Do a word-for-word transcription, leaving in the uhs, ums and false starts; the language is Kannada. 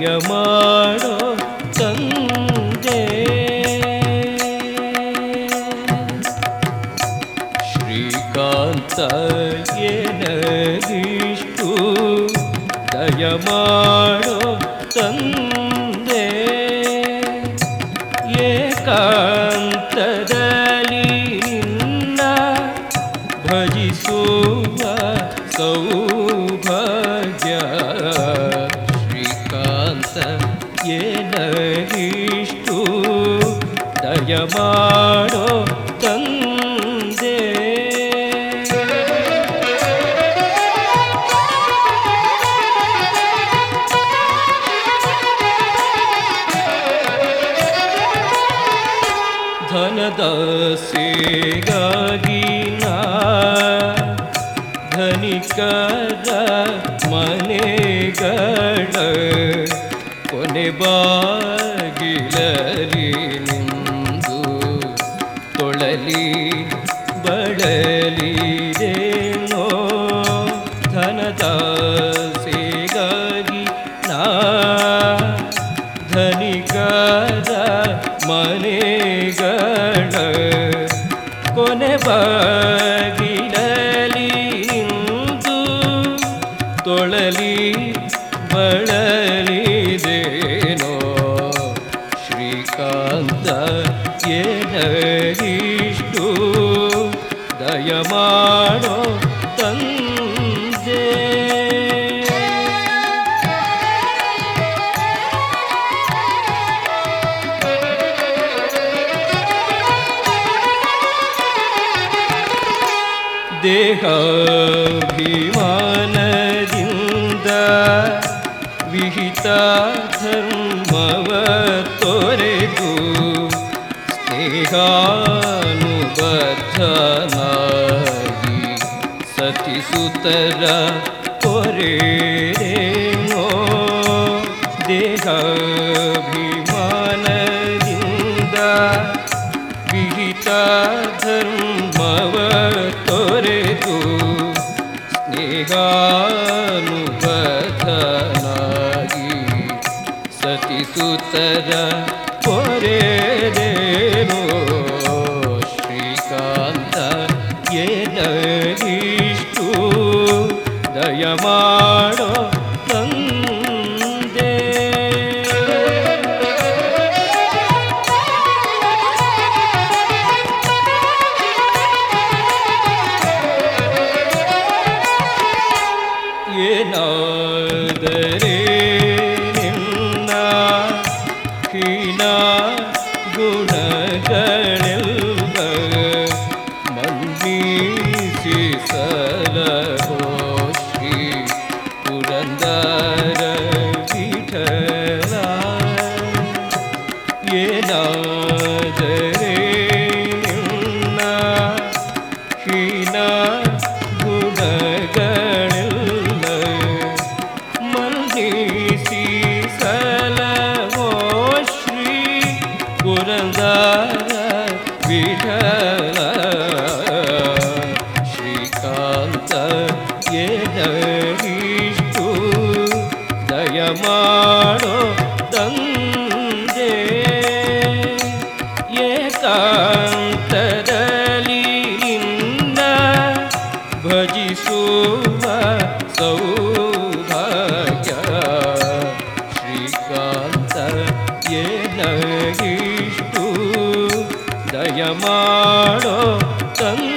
ದಯಮಾಡೋ ತಂದೆ. ಶ್ರೀಕಾಂತ ಎನಗಿಷ್ಟು ದಯಮಾಡೋ ತಂದೆ. ಏಕಾಂತದಲ್ಲಿ ನಿನ್ನ ಭಜಿಸುವ ಸೌಭಾಗ್ಯ. ಶ್ರೀಕಾಂತ ಎನಗಿಷ್ಟು ದಯಮಾಡೋ ತಂದೆ. ಧನದಾಸೆಗಾಗಿ ನಾ ಧನಿಕರ ಮನೆಗಳ ಕೊನೆ ಬಾಗಿಲರಿ ನಿಂದು ತೊಳಲಿ ಬಡಲಿದೇನೋ. ಧನದಾಸೆಗಾಗಿ ನಾ ಧನಿಕರ ಮನೆಗಳ ಕೊನೆ ಬಾಗಿಲಲಿ ಇಂದು ತೊಳಲಿ ಬಳಲಿದೇನೋ. ಶ್ರೀಕಾಂತ ಎನಗಿಷ್ಟು ದಯಮಾಡೋ ತಂದೆ. ದೇಹಾಭಿಮಾನದಿಂದ ವಿಹಿತ ಧರ್ಮವ ತೊರೆದು ಸ್ನೇಹಾನುಬದ್ಧನಾಗಿ ಸತಿಸುತರ ಪೊರೆನೋ. ದೇಹಾಭಿಮಾನದಿಂದ ವಿಹಿತ ಧರ್ಮವ ತೊರೆದು ಸ್ನೇಹಾನುಬದ್ಧನಾಗಿ ಸತಿಸುತರ ಪೊರೆದೇನೋ. ಶ್ರೀಕಾಂತ ಎನಗಿಷ್ಟು ದಯಮಾಡೋ ತಂದೆ. ಏನಾದರೆ ನಿನ್ನ ಹೀನ ಗುಣಗಳೆಲ್ಲ ಮನ್ನಿಸಿ ಸಲಹೋ ಶ್ರೀ ಪುರಂದರ ವಿಠಲ. ಏನಾದರೆ ನಿನ್ನ ಹೀನ ಗುಣಗಳೆಲ್ಲ ಮನ್ನಿಸಿ ಸಲಹೋ ಶ್ರೀ ಪುರಂದರ ವಿಠಲ. ಶ್ರೀಕಾಂತ ಎನಗಿಷ್ಟು ದಯಮಾಡೋ ತಂದೆ. ಏಕಾಂತದಲ್ಲಿ ನಿನ್ನ ಭಜಿಸುವ ಸೌಭಾಗ್ಯ. ಶ್ರೀಕಾಂತ ಎನಗಿಷ್ಟು ದಯಮಾಡೋ ತಂದೆ.